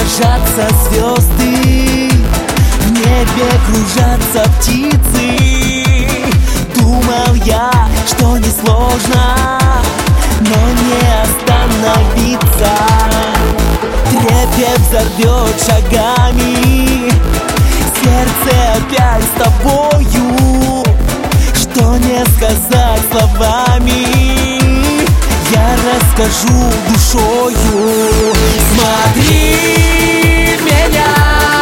ложатся звезды, в небе кружатся птицы. Думал я, что несложно, но не остановиться. Трепет взорвет шагами, сердце опять с тобою. Что не сказать словами, я расскажу душою. Смотри в меня,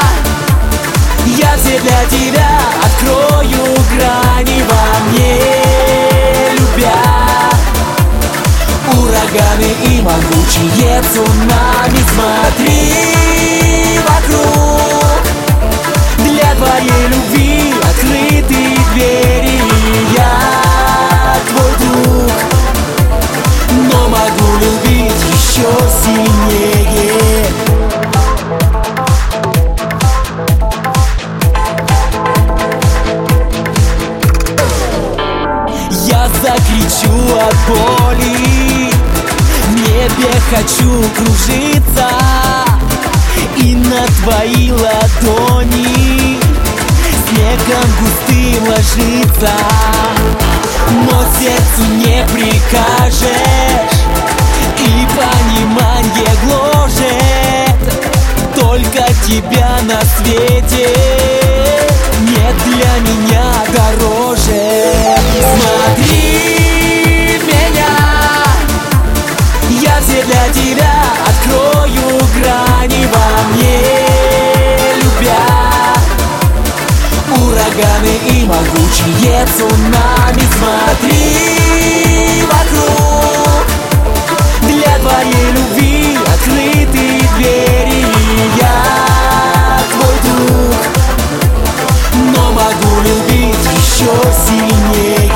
я все для тебя открою грани во мне, любя. Ураганы и могучие цунами. Смотри вокруг, для твоей любви открыты двери. Я твой друг, но могу любить еще сильнее. Я закричу от боли, в небе хочу кружиться и на твои ладони снегом густым ложиться. Но сердцу не прикажешь, и понимание гложет. Только тебя на свете нет для меня дороже. Смотри в меня, я все для тебя открою грани во мне, любя. Ураганы и могучие цунами. Смотри вокруг, для твоей любви открыты двери. Я твой друг, но могу любить еще сильнее.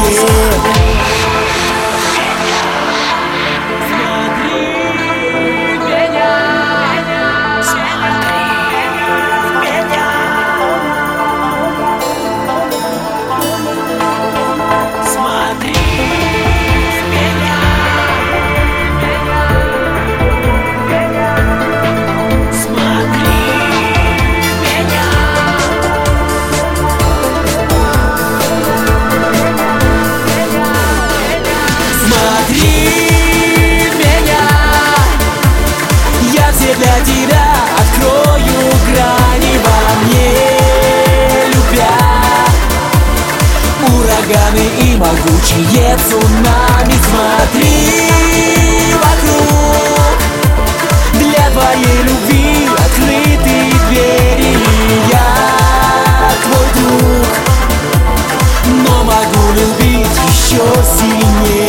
Для тебя открою грани во мне, любя. Ураганы и могучие цунами. Смотри вокруг, для твоей любви открыты двери. Я твой друг, но могу любить еще сильнее.